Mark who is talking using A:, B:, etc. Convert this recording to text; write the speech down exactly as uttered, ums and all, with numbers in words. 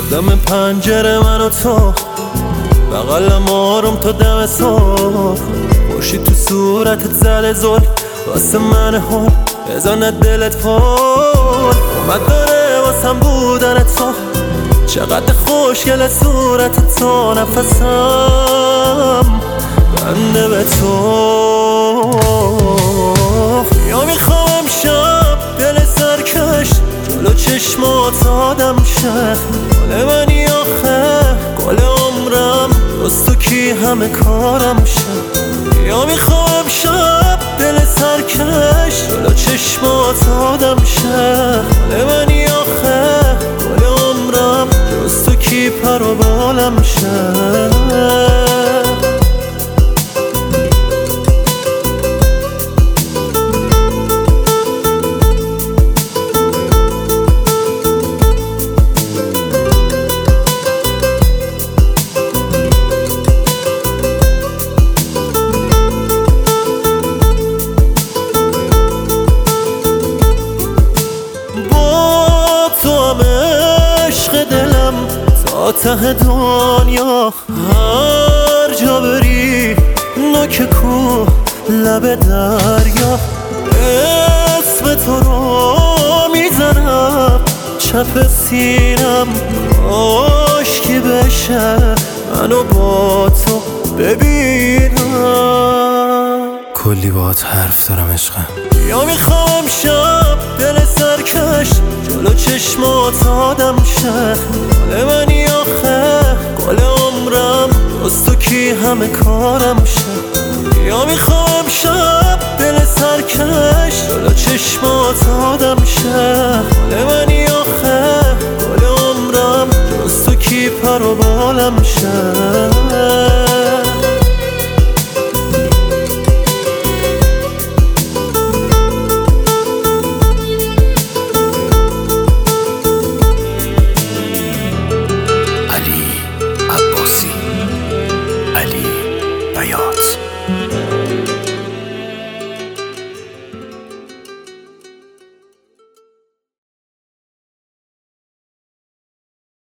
A: دم پنجره من و تو، بغلم آروم تا دم صبح، خورشید تو صورتت زده زل، واسه من هول بزنه دلت فول. اومد داره واسم بودن تو، چقدر خوشگل صورت تو، نفسم بنده به تو. یا میخوام شب دل سرکش جلو چشمات آدم شه، گل منی آخه گل عمرم، دوست تو کی همه کارم شه. یا میخوام شب دل سرکش جلو چشمات آدم شه، گل منی آخه گل عمرم، دوست تو کی پر و بالم شه. ته دنیا هر جا بری، نوک کوه لب دریا، اسم تو رو میزنم چپ سینم، عاشقی بشه منو با تو ببینم.
B: کلی باهات حرف دارم عشقم.
A: یا میخوام شب دل سرکش جلو چشمات آدم شه، گل منی آخه گل عمرم، دوست تو کی همه کارم شه. یا میخوام شب دل سرکش جلو چشمات آدم شه، گل منی آخه گل عمرم، دوست تو کی پر و بالم شه.
B: علی عباسی، علی بیات.